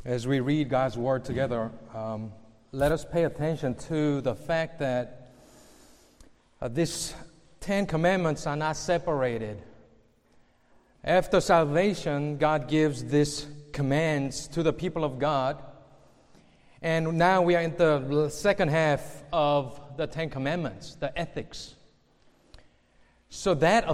As we read God's Word together, let us pay attention to the fact that these 10 commandments are not separated. After salvation, God gives these commands to the people of God. And now we are in the second half of the 10 commandments, the ethics. So that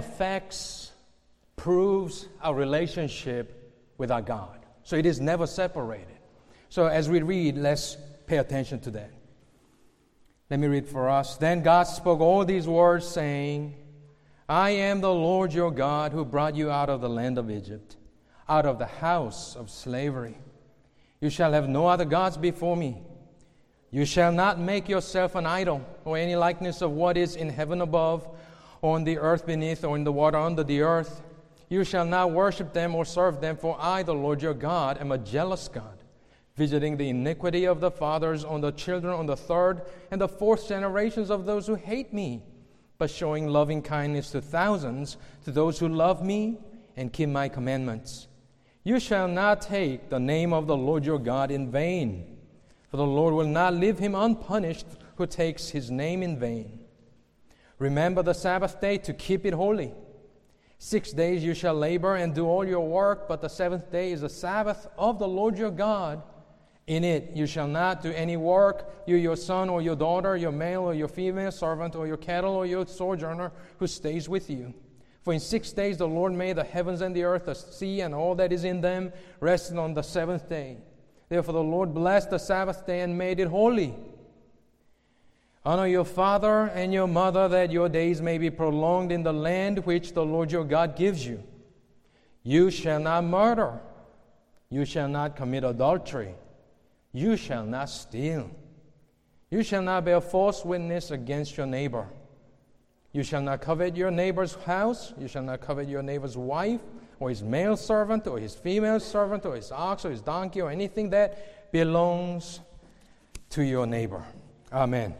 proves our relationship with our God. So it is never separated. So as we read, let's pay attention to that. Let me read for us. Then God spoke all these words, saying, I am the Lord your God who brought you out of the land of Egypt, out of the house of slavery. You shall have no other gods before me. You shall not make yourself an idol, or any likeness of what is in heaven above, or on the earth beneath, or in the water under the earth. You shall not worship them or serve them, for I, the Lord your God, am a jealous God, visiting the iniquity of the fathers on the children on the third and the fourth generations of those who hate me, but showing loving kindness to thousands, to those who love me and keep my commandments. You shall not take the name of the Lord your God in vain, for the Lord will not leave him unpunished who takes his name in vain. Remember the Sabbath day to keep it holy. 6 days you shall labor and do all your work, but the seventh day is the Sabbath of the Lord your God. In it you shall not do any work, you, your son or your daughter, your male or your female servant, or your cattle or your sojourner who stays with you. For in 6 days the Lord made the heavens and the earth, the sea, and all that is in them, resting on the seventh day. Therefore the Lord blessed the Sabbath day and made it holy. Honor your father and your mother, that your days may be prolonged in the land which the Lord your God gives you. You shall not murder. You shall not commit adultery. You shall not steal. You shall not bear false witness against your neighbor. You shall not covet your neighbor's house. You shall not covet your neighbor's wife, or his male servant, or his female servant, or his ox, or his donkey, or anything that belongs to your neighbor. Amen.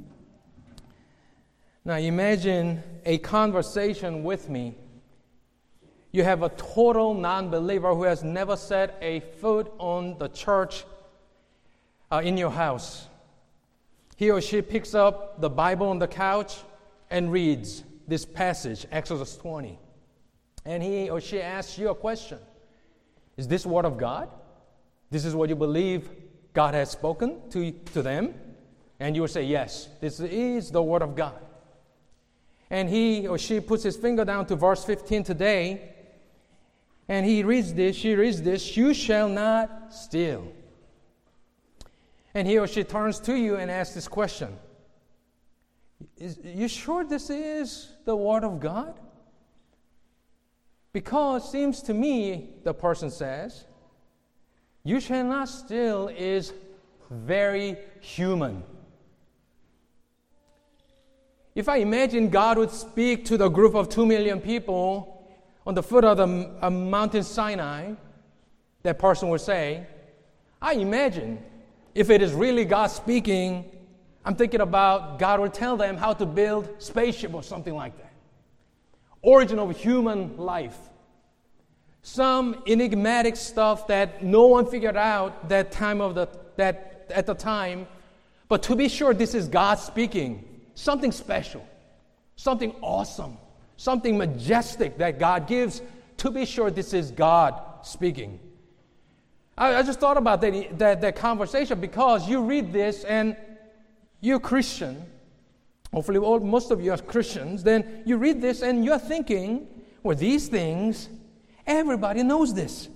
Now imagine a conversation with me. You have a total non-believer who has never set a foot on the church in your house. He or she picks up the Bible on the couch and reads this passage, Exodus 20. And he or she asks you a question. Is this Word of God? This is what you believe God has spoken to them? And you will say, yes, this is the Word of God. And he or she puts his finger down to verse 15 today, and she reads this, you shall not steal. And he or she turns to you and asks this question, you sure this is the Word of God? Because it seems to me, the person says, you shall not steal is very human. If I imagine God would speak to the group of 2 million people on the foot of the mountain Sinai, that person would say, I imagine if it is really God speaking, I'm thinking about God will tell them how to build a spaceship or something like that. Origin of human life. Some enigmatic stuff that no one figured out at the time. But to be sure, this is God speaking. Something special, something awesome, something majestic that God gives. To be sure, this is God speaking. I just thought about that conversation because you read this and you're Christian. Hopefully, most of you are Christians. Then you read this and you're thinking, well, these things, everybody knows this.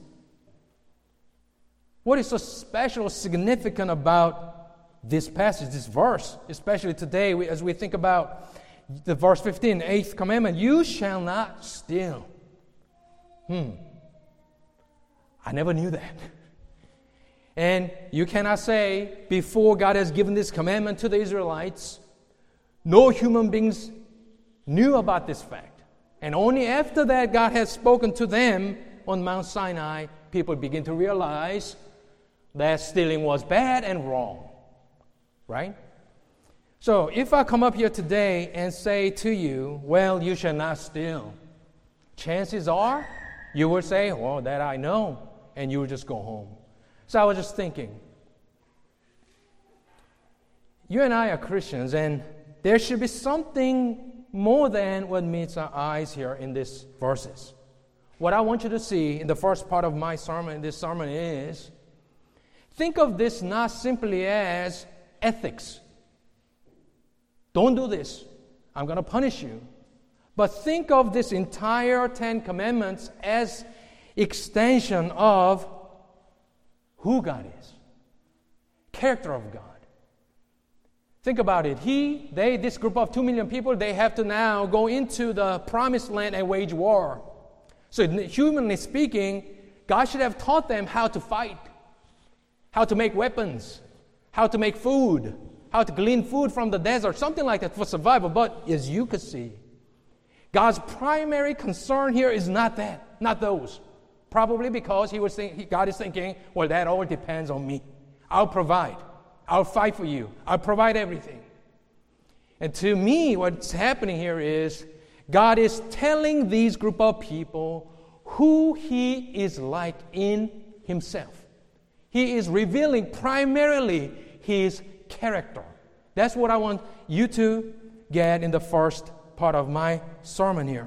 What is so special, significant about this passage, this verse, especially today as we think about the verse 15, the 8th commandment, you shall not steal. I never knew that. And you cannot say, before God has given this commandment to the Israelites, no human beings knew about this fact. And only after that God has spoken to them on Mount Sinai, people begin to realize that stealing was bad and wrong. Right? So if I come up here today and say to you, well, you shall not steal, chances are you will say, well, that I know, and you will just go home. So I was just thinking, you and I are Christians, and there should be something more than what meets our eyes here in these verses. What I want you to see in the first part of my sermon, this sermon is, think of this not simply as ethics. Don't do this. I'm going to punish you. But think of this entire Ten Commandments as extension of who God is, character of God. Think about it. This group of 2 million people, they have to now go into the promised land and wage war. So humanly speaking, God should have taught them how to fight, how to make weapons, how to make food, how to glean food from the desert, something like that for survival. But as you could see, God's primary concern here is not that, not those. Probably because God is thinking, well, that all depends on me. I'll provide. I'll fight for you. I'll provide everything. And to me, what's happening here is God is telling these group of people who He is like in Himself. He is revealing primarily His character. That's what I want you to get in the first part of my sermon here.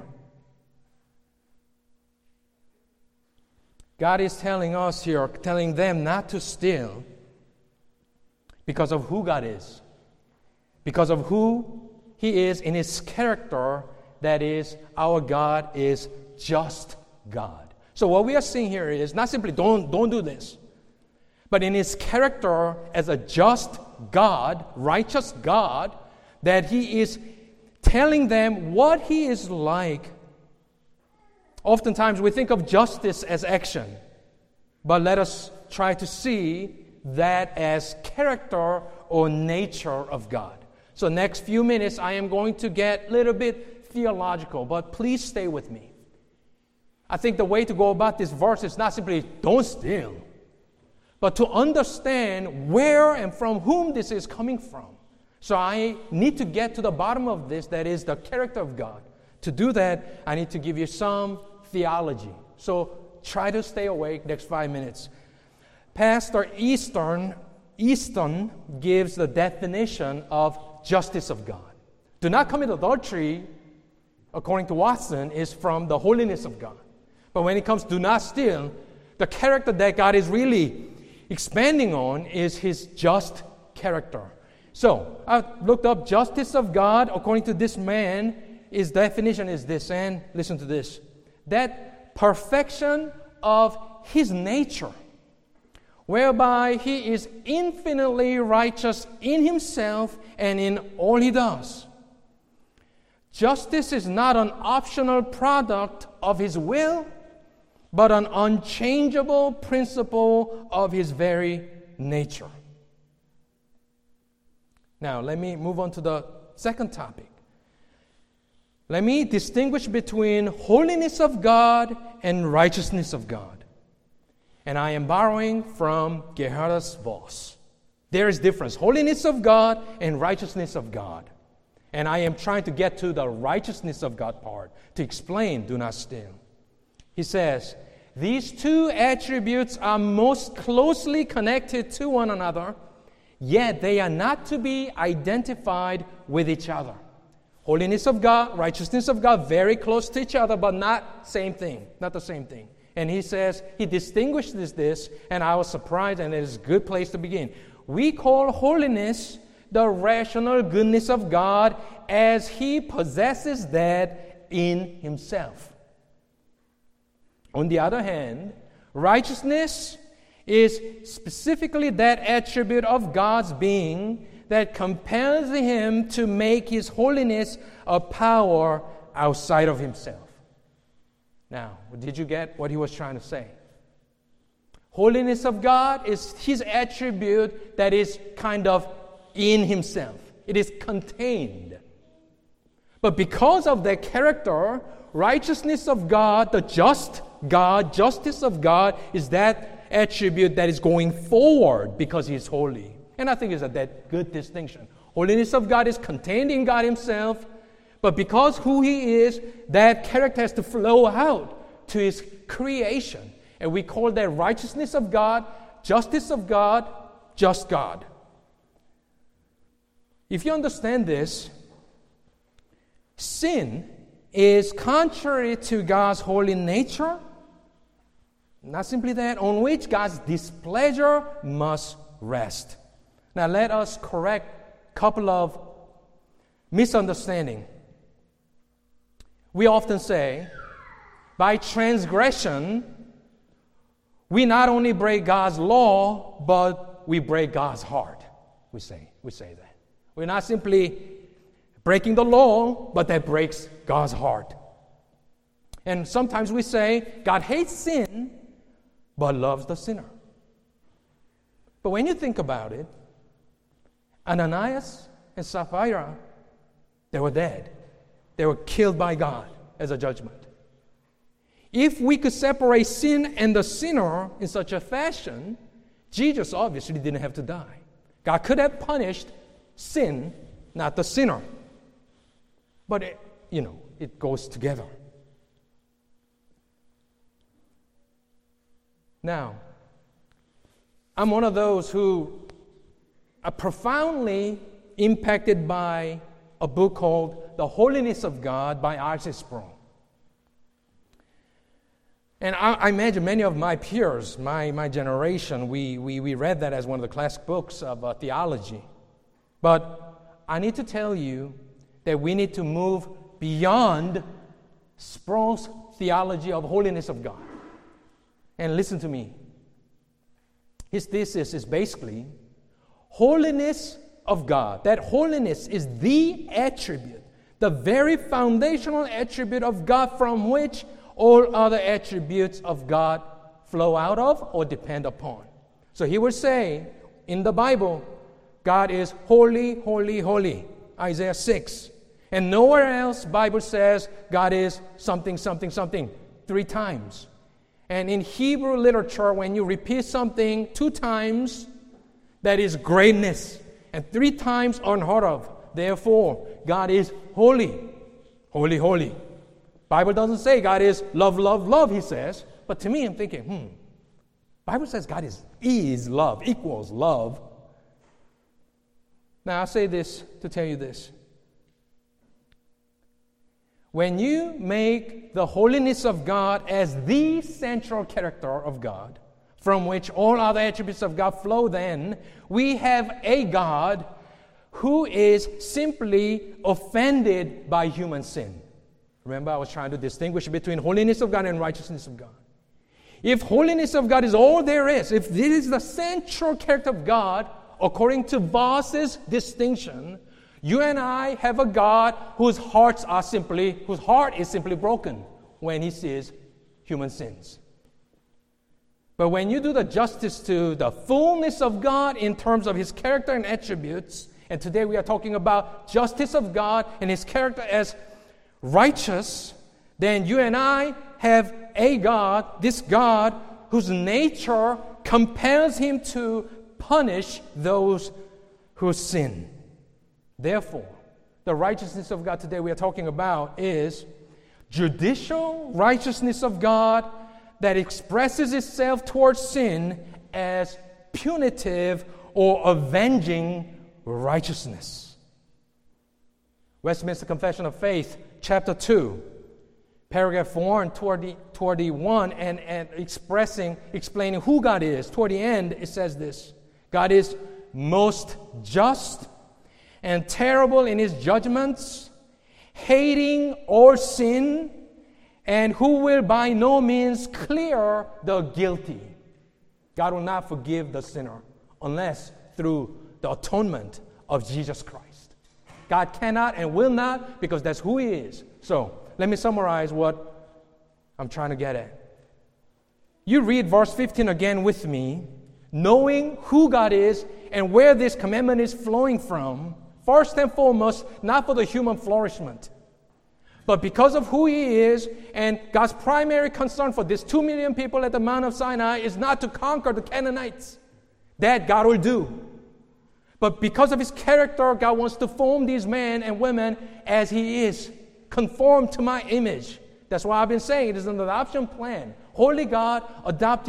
God is telling us here, telling them not to steal because of who God is, because of who He is in His character, that is, our God is just God. So what we are seeing here is not simply don't do this, but in His character as a just God, righteous God, that He is telling them what He is like. Oftentimes we think of justice as action, but let us try to see that as character or nature of God. So next few minutes I am going to get a little bit theological, but please stay with me. I think the way to go about this verse is not simply don't steal, but to understand where and from whom this is coming from. So I need to get to the bottom of this, that is the character of God. To do that, I need to give you some theology. So try to stay awake next 5 minutes. Pastor Easton gives the definition of justice of God. Do not commit adultery, according to Watson, is from the holiness of God. But when it comes to do not steal, the character that God is really expanding on is His just character. So I looked up justice of God according to this man. His definition is this, and listen to this: that perfection of His nature, whereby He is infinitely righteous in Himself and in all He does. Justice is not an optional product of His will, but an unchangeable principle of His very nature. Now, let me move on to the second topic. Let me distinguish between holiness of God and righteousness of God. And I am borrowing from Geerhardus Vos. There is difference, holiness of God and righteousness of God. And I am trying to get to the righteousness of God part to explain do not steal. He says, these two attributes are most closely connected to one another, yet they are not to be identified with each other. Holiness of God, righteousness of God, very close to each other, but not same thing, not the same thing. And he says, he distinguishes this, and I was surprised, and it is a good place to begin. We call holiness the rational goodness of God as He possesses that in Himself. On the other hand, righteousness is specifically that attribute of God's being that compels Him to make His holiness a power outside of Himself. Now, did you get what he was trying to say? Holiness of God is His attribute that is kind of in Himself. It is contained. But because of that character, righteousness of God, the just God, justice of God, is that attribute that is going forward because He is holy. And I think it's that good distinction. Holiness of God is contained in God Himself, but because who He is, that character has to flow out to His creation. And we call that righteousness of God justice of God, just God. If you understand this, sin is contrary to God's holy nature. Not simply that, on which God's displeasure must rest. Now let us correct a couple of misunderstandings. We often say, by transgression, we not only break God's law, but we break God's heart. We say that. We're not simply breaking the law, but that breaks God's heart. And sometimes we say, God hates sin, but loves the sinner. But when you think about it, Ananias and Sapphira, they were dead. They were killed by God as a judgment. If we could separate sin and the sinner in such a fashion, Jesus obviously didn't have to die. God could have punished sin, not the sinner. But it goes together. Now, I'm one of those who are profoundly impacted by a book called The Holiness of God by R.C. Sproul. And I imagine many of my peers, my generation, we read that as one of the classic books of theology. But I need to tell you that we need to move beyond Sproul's theology of holiness of God. And listen to me. His thesis is basically holiness of God. That holiness is the attribute, the very foundational attribute of God from which all other attributes of God flow out of or depend upon. So he would say, in the Bible, God is holy, holy, holy. Isaiah 6. And nowhere else Bible says God is something, something, something 3 times. And in Hebrew literature, when you repeat something 2 times, that is greatness. And 3 times unheard of. Therefore, God is holy, holy, holy. Bible doesn't say God is love, love, love, he says. But to me, I'm thinking, Bible says God is love, equals love. Now, I'll say this to tell you this. When you make the holiness of God as the central character of God, from which all other attributes of God flow, then we have a God who is simply offended by human sin. Remember, I was trying to distinguish between holiness of God and righteousness of God. If holiness of God is all there is, if this is the central character of God, according to Voss's distinction, you and I have a God whose heart is simply broken when he sees human sins. But when you do the justice to the fullness of God in terms of his character and attributes, and today we are talking about justice of God and his character as righteous, then you and I have a God, this God, whose nature compels him to punish those who sin. Therefore, the righteousness of God today we are talking about is judicial righteousness of God that expresses itself towards sin as punitive or avenging righteousness. Westminster Confession of Faith, chapter 2, paragraph 1 toward the 1, and explaining who God is. Toward the end, it says this: God is most just and terrible in his judgments, hating all sin, and who will by no means clear the guilty. God will not forgive the sinner unless through the atonement of Jesus Christ. God cannot and will not, because that's who he is. So, let me summarize what I'm trying to get at. You read verse 15 again with me, knowing who God is and where this commandment is flowing from. First and foremost, not for the human flourishment, but because of who he is, and God's primary concern for these 2 million people at the Mount of Sinai is not to conquer the Canaanites. That God will do. But because of his character, God wants to form these men and women as he is, conformed to my image. That's why I've been saying it is an adoption plan. Holy God adopting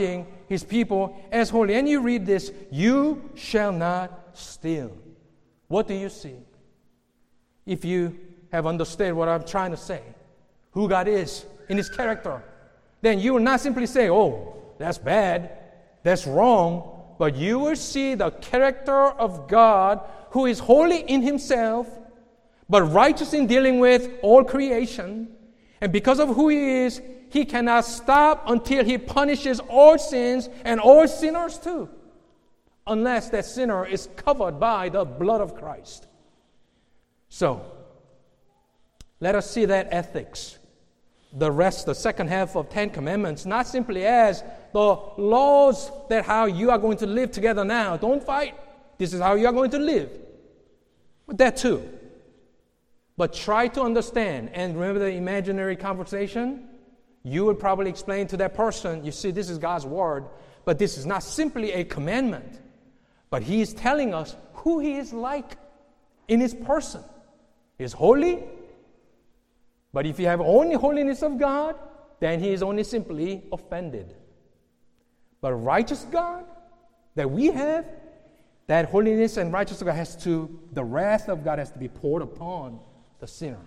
his people as holy. And you read this, you shall not steal. What do you see? If you have understood what I'm trying to say, who God is in his character, then you will not simply say, oh, that's bad, that's wrong, but you will see the character of God who is holy in himself, but righteous in dealing with all creation. And because of who he is, he cannot stop until he punishes all sins and all sinners too, unless that sinner is covered by the blood of Christ. So, let us see that ethics, the second half of 10 Commandments, not simply as the laws that how you are going to live together now. Don't fight. This is how you are going to live. But that too. But try to understand, and remember the imaginary conversation? You would probably explain to that person, you see, this is God's word, but this is not simply a commandment, but he is telling us who he is like in his person. He is holy, but if you have only holiness of God, then he is only simply offended. But righteous God that we have, that holiness and righteousness of God the wrath of God has to be poured upon the sinner.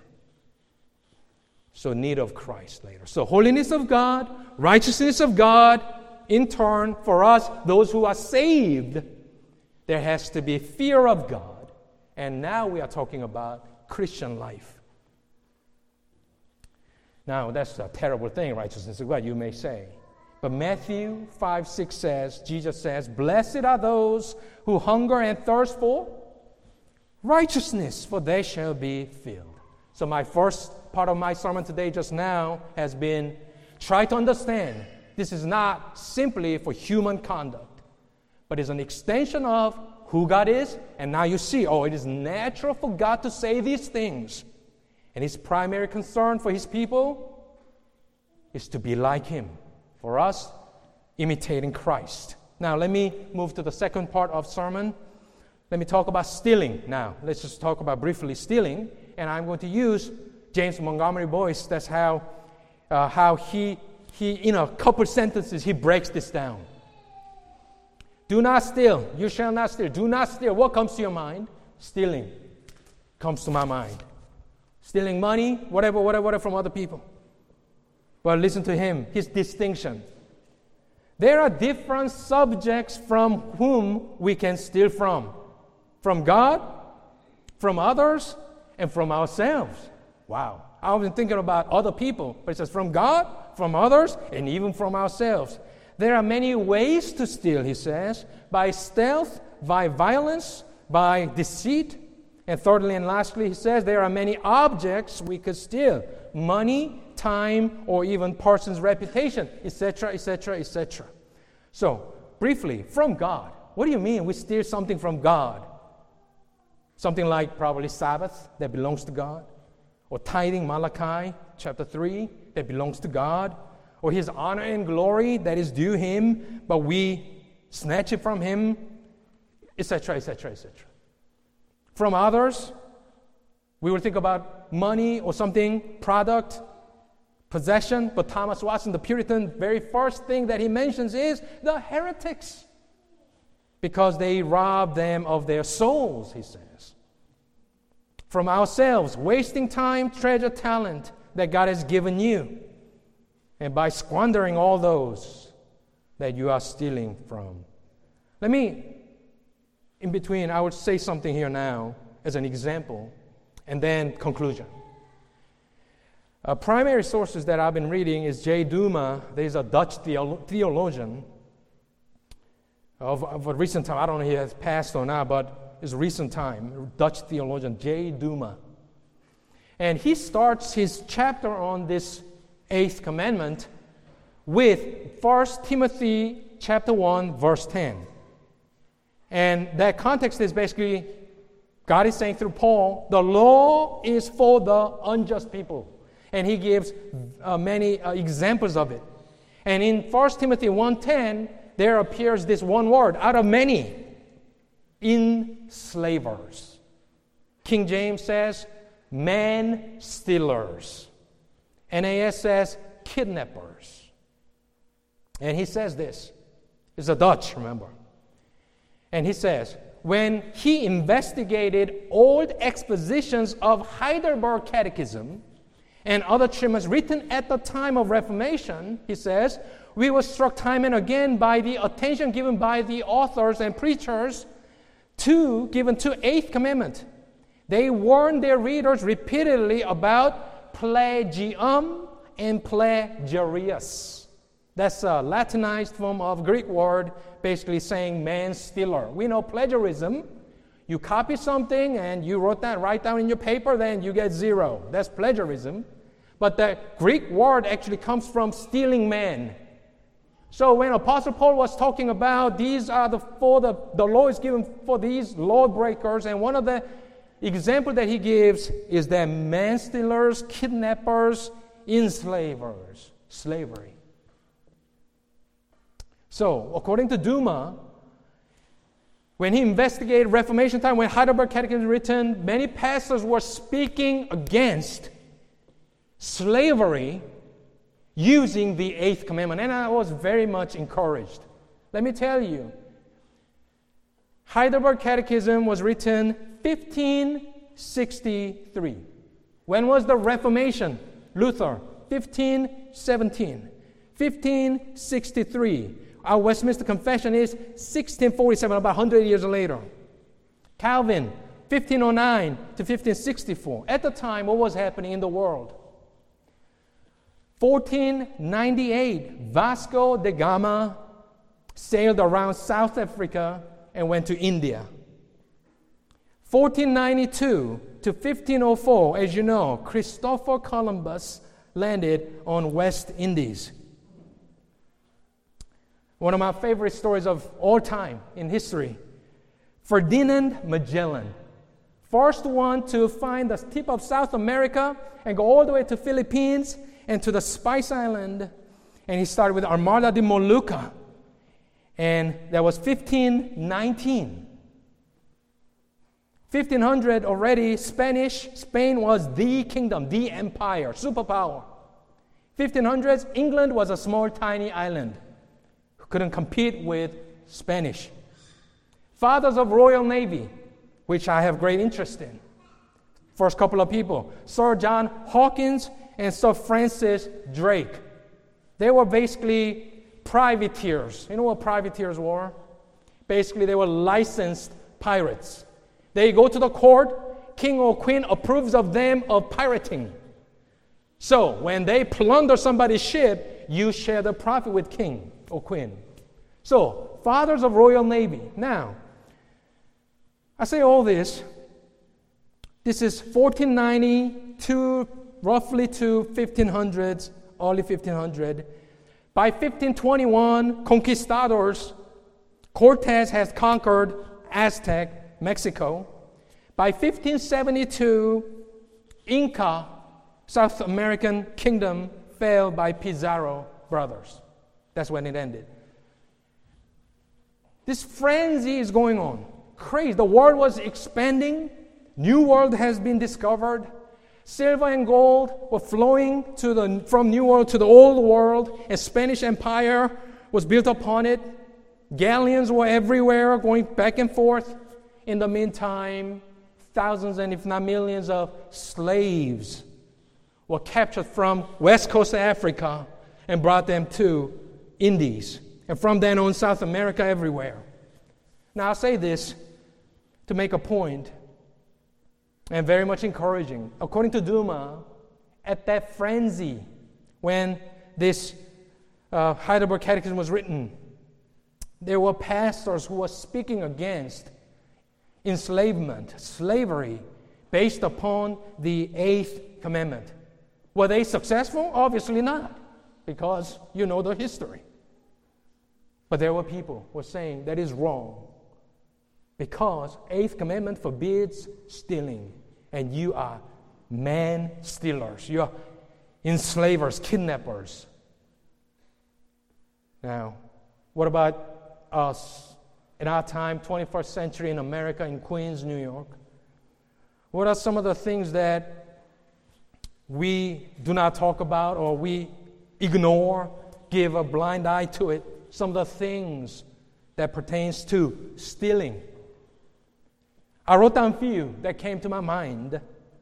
So need of Christ later. So holiness of God, righteousness of God, in turn, for us, those who are saved, there has to be fear of God. And now we are talking about Christian life. Now, that's a terrible thing, righteousness of God, you may say. But Matthew 5:6 says, Jesus says, blessed are those who hunger and thirst for righteousness, for they shall be filled. So my first part of my sermon today just now has been, try to understand, this is not simply for human conduct, but it's an extension of who God is. And now you see, it is natural for God to say these things. And his primary concern for his people is to be like him. For us, imitating Christ. Now, let me move to the second part of sermon. Let me talk about stealing now. Let's just talk about briefly stealing. And I'm going to use James Montgomery Boyce. That's how he in a couple sentences, he breaks this down. Do not steal. You shall not steal. Do not steal. What comes to your mind? Stealing comes to my mind. Stealing money, whatever from other people. But listen to him, his distinction. There are different subjects from whom we can steal from. From God, from others, and from ourselves. Wow. I wasn't thinking about other people, but it says from God, from others, and even from ourselves. There are many ways to steal, he says, by stealth, by violence, by deceit. And thirdly and lastly, he says, there are many objects we could steal. Money, time, or even person's reputation, etc., etc., etc. So, briefly, from God. What do you mean we steal something from God? Something like probably Sabbath that belongs to God, or tithing, Malachi chapter 3, that belongs to God, or his honor and glory that is due him, but we snatch it from him, etc., etc., etc. From others, we will think about money or something, product, possession, but Thomas Watson, the Puritan, very first thing that he mentions is the heretics, because they rob them of their souls, he says. From ourselves, wasting time, treasure, talent that God has given you, and by squandering all those that you are stealing from. Let me, in between, I would say something here now as an example, and then conclusion. Primary sources that I've been reading is J. Duma. There's a Dutch theologian of a recent time. I don't know if he has passed or not, but it's recent time. Dutch theologian J. Duma. And he starts his chapter on this 8th commandment with 1 Timothy chapter 1, verse 10. And that context is basically, God is saying through Paul, the law is for the unjust people. And he gives many examples of it. And in 1 Timothy 1:10, there appears this one word, out of many, enslavers. King James says, man stealers. NAS says, kidnappers. And he says this, It's a Dutch, remember. And he says, when he investigated old expositions of Heidelberg Catechism and other treatises written at the time of Reformation, he says, we were struck time and again by the attention given by the authors and preachers given to Eighth Commandment. They warned their readers repeatedly about plagium and plagiarius. That's a Latinized form of Greek word basically saying man-stealer. We know plagiarism. You copy something and you write down in your paper, then you get 0. That's plagiarism. But the Greek word actually comes from stealing man. So when Apostle Paul was talking about these are the law is given for these lawbreakers, and one of the examples that he gives is that man-stealers, kidnappers, enslavers, slavery. So, according to Duma, when he investigated Reformation time, when Heidelberg Catechism was written, many pastors were speaking against slavery using the Eighth Commandment. And I was very much encouraged. Let me tell you, Heidelberg Catechism was written 1563. When was the Reformation? Luther, 1517. 1563. Our Westminster Confession is 1647, about 100 years later. Calvin, 1509 to 1564. At the time, what was happening in the world? 1498, Vasco da Gama sailed around South Africa and went to India. 1492 to 1504, as you know, Christopher Columbus landed on West Indies. One of my favorite stories of all time in history, Ferdinand Magellan, first one to find the tip of South America and go all the way to Philippines and to the Spice Island. And he started with Armada de Molucca. And that was 1519. 1500 already, Spain was the kingdom, the empire, superpower. 1500s, England was a small, tiny island who couldn't compete with Spanish. Fathers of Royal Navy, which I have great interest in. First couple of people, Sir John Hawkins and Sir Francis Drake. They were basically privateers. You know what privateers were? Basically, they were licensed pirates. They go to the court, king or queen approves of them of pirating. So, when they plunder somebody's ship, you share the profit with king or queen. So, fathers of Royal Navy. Now, I say all this. This is 1490 to roughly to 1500s, early 1500. By 1521, conquistadors, Cortez has conquered Aztec, Mexico. By 1572, Inca, South American kingdom, fell by Pizarro brothers. That's when it ended. This frenzy is going on. Crazy. The world was expanding. New world has been discovered. Silver and gold were flowing from New World to the Old World. A Spanish Empire was built upon it. Galleons were everywhere, going back and forth. In the meantime, thousands and if not millions of slaves were captured from West Coast Africa and brought them to Indies. And from then on, South America, everywhere. Now, I'll say this to make a point, and very much encouraging. According to Duma, at that frenzy, when this Heidelberg Catechism was written, there were pastors who were speaking against enslavement, slavery, based upon the Eighth Commandment. Were they successful? Obviously not, because you know the history. But there were people who were saying that is wrong, because Eighth Commandment forbids stealing, and you are man-stealers. You are enslavers, kidnappers. Now, what about us in our time, 21st century in America, in Queens, New York? What are some of the things that we do not talk about or we ignore, give a blind eye to it? some of the things that pertains to stealing. I wrote down a few that came to my mind,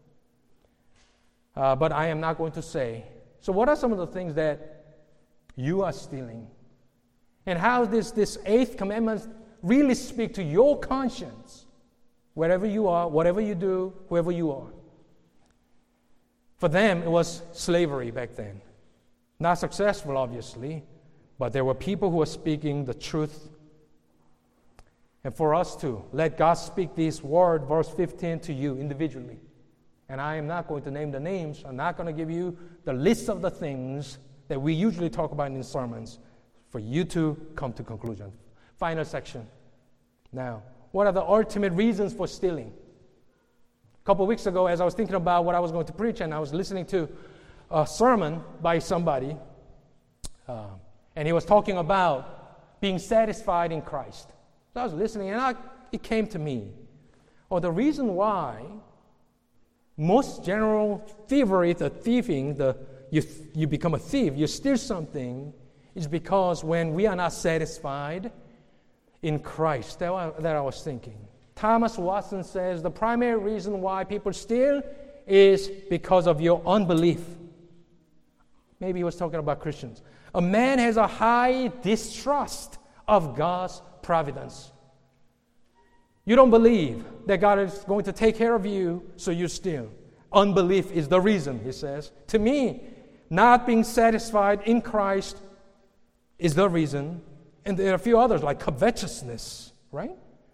but I am not going to say. So what are some of the things that you are stealing? And how does this 8th commandment really speak to your conscience, wherever you are, whatever you do, whoever you are? For them, it was slavery back then. Not successful, obviously, but there were people who were speaking the truth. And for us to let God speak this word, verse 15, to you individually. And I am not going to name the names. I'm not going to give you the list of the things that we usually talk about in sermons for you to come to conclusion. Final section. Now, what are the ultimate reasons for stealing? A couple of weeks ago, as I was thinking about what I was going to preach, and I was listening to a sermon by somebody, and he was talking about being satisfied in Christ. So I was listening, and it came to me. The reason why most general thievery, the thieving, you become a thief, you steal something, is because when we are not satisfied in Christ. That I was thinking. Thomas Watson says the primary reason why people steal is because of your unbelief. Maybe he was talking about Christians. A man has a high distrust of God's providence. You don't believe that God is going to take care of you, so you steal. Unbelief is the reason, he says. To me, not being satisfied in Christ is the reason. And there are a few others, like covetousness, right?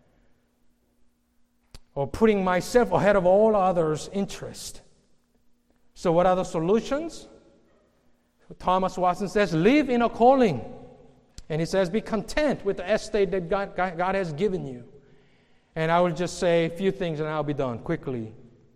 Or putting myself ahead of all others' interest. So what are the solutions? Thomas Watson says, live in a calling. And he says, be content with the estate that God has given you. And I will just say a few things and I'll be done quickly.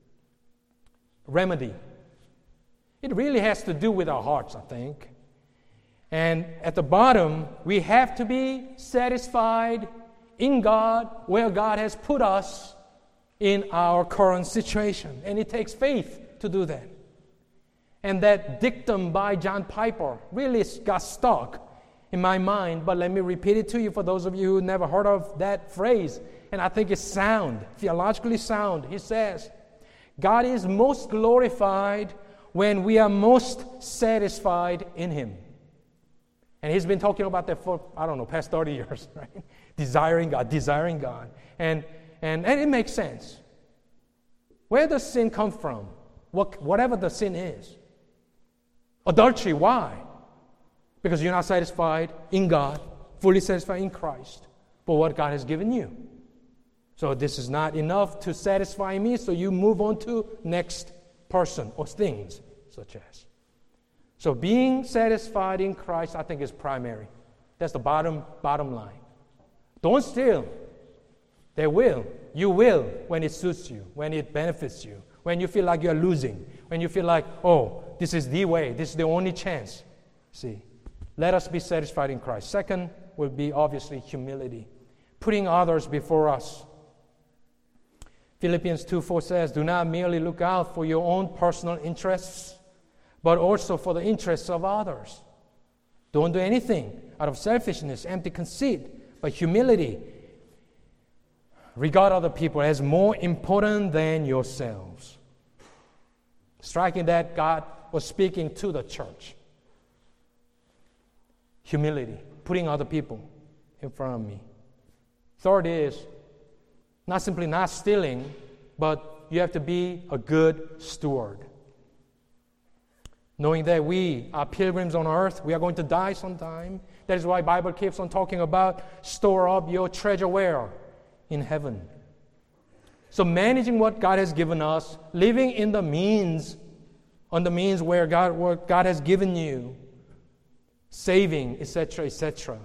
Remedy. It really has to do with our hearts, I think. And at the bottom, we have to be satisfied in God, where God has put us in our current situation. And it takes faith to do that. And that dictum by John Piper really got stuck in my mind, but let me repeat it to you for those of you who never heard of that phrase. And I think it's sound, theologically sound. He says, God is most glorified when we are most satisfied in Him. And he's been talking about that for, past 30 years, right? Desiring God. And it makes sense. Where does sin come from? Whatever the sin is. Adultery, why? Because you're not satisfied in God, fully satisfied in Christ for what God has given you. So this is not enough to satisfy me, so you move on to next person or things such as. So being satisfied in Christ, I think, is primary. That's the bottom line. Don't steal. You will when it suits you, when it benefits you, when you feel like you're losing, when you feel like, this is the way, this is the only chance. See, let us be satisfied in Christ. Second would be obviously humility, putting others before us. Philippians 2:4 says, do not merely look out for your own personal interests, but also for the interests of others. Don't do anything out of selfishness, empty conceit, but humility. Regard other people as more important than yourselves. Striking that God was speaking to the church. Humility, putting other people in front of me. Third is not simply not stealing, but you have to be a good steward. Knowing that we are pilgrims on earth, we are going to die sometime. That is why the Bible keeps on talking about store up your treasure where? In heaven. So managing what God has given us, living in the means, on the means where God has given you, saving, etc., etc.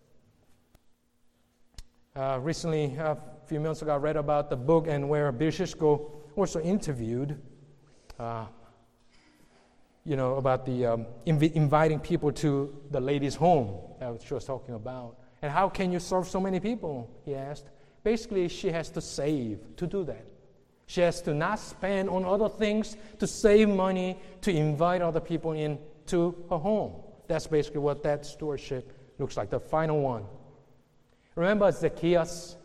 Recently, a few months ago, I read about the book and where Bill Shishko also interviewed, about the inviting people to the lady's home that she was talking about. And how can you serve so many people, he asked. Basically, she has to save to do that. She has to not spend on other things to save money to invite other people into her home. That's basically what that stewardship looks like the final one. Remember Zacchaeus?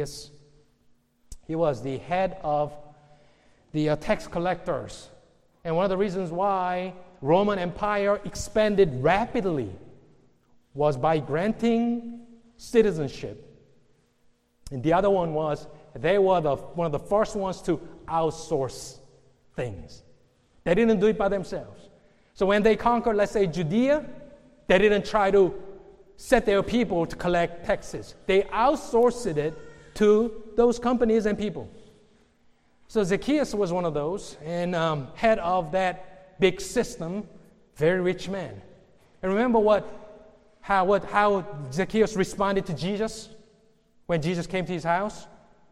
He was the head of the tax collectors. And one of the reasons why Roman Empire expanded rapidly was by granting citizenship. And the other one was they were one of the first ones to outsource things. They didn't do it by themselves. So when they conquered, let's say, Judea, they didn't try to set their people to collect taxes. They outsourced it to those companies and people. So Zacchaeus was one of those, and head of that big system, very rich man. And remember how Zacchaeus responded to Jesus when Jesus came to his house?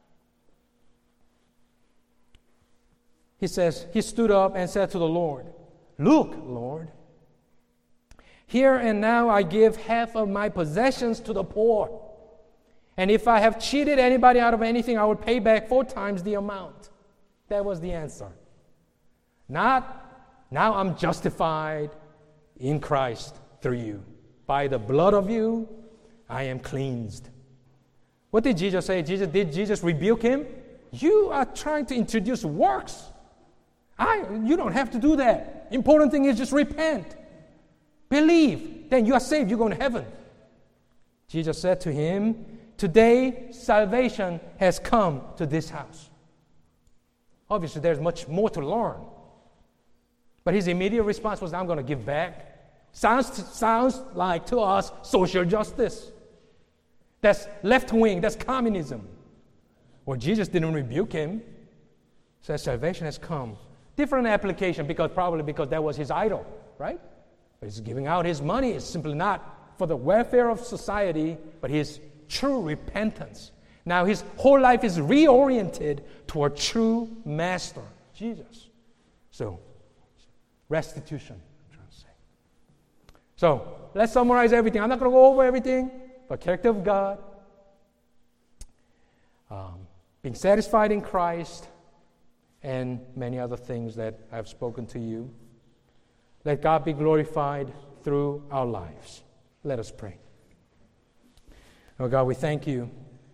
He says, he stood up and said to the Lord, "Look, Lord, here and now I give half of my possessions to the poor. And if I have cheated anybody out of anything, I will pay back 4 times the amount." That was the answer. Not, now I'm justified in Christ through you. By the blood of you, I am cleansed. What did Jesus say? Did Jesus rebuke him? You are trying to introduce works. You don't have to do that. Important thing is just repent. Believe. Then you are saved. You're going to heaven. Jesus said to him, "Today salvation has come to this house." Obviously, there's much more to learn. But his immediate response was, "I'm going to give back." Sounds like to us social justice. That's left wing. That's communism. Well, Jesus didn't rebuke him. He said salvation has come. Different application probably because that was his idol, right? But he's giving out his money. It's simply not for the welfare of society, but his true repentance. Now his whole life is reoriented toward true master, Jesus. So, restitution, I'm trying to say. So, let's summarize everything. I'm not going to go over everything, but character of God, being satisfied in Christ, and many other things that I've spoken to you. Let God be glorified through our lives. Let us pray. Oh God, we thank you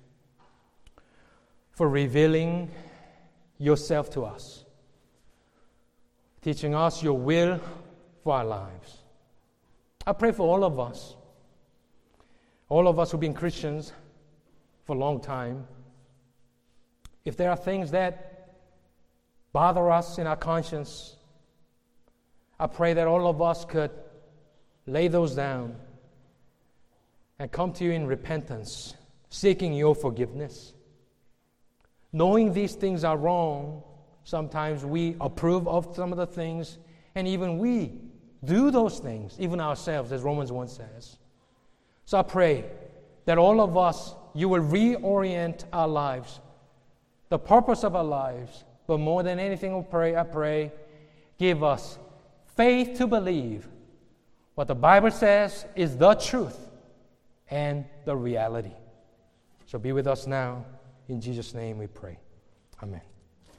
for revealing yourself to us, teaching us your will for our lives. I pray for all of us who've been Christians for a long time. If there are things that bother us in our conscience, I pray that all of us could lay those down and come to you in repentance, seeking your forgiveness. Knowing these things are wrong, sometimes we approve of some of the things, and even we do those things, even ourselves, as Romans 1 says. So I pray that all of us, you will reorient our lives, the purpose of our lives. But more than anything, I pray, give us faith to believe what the Bible says is the truth and the reality. So be with us now. In Jesus' name we pray. Amen.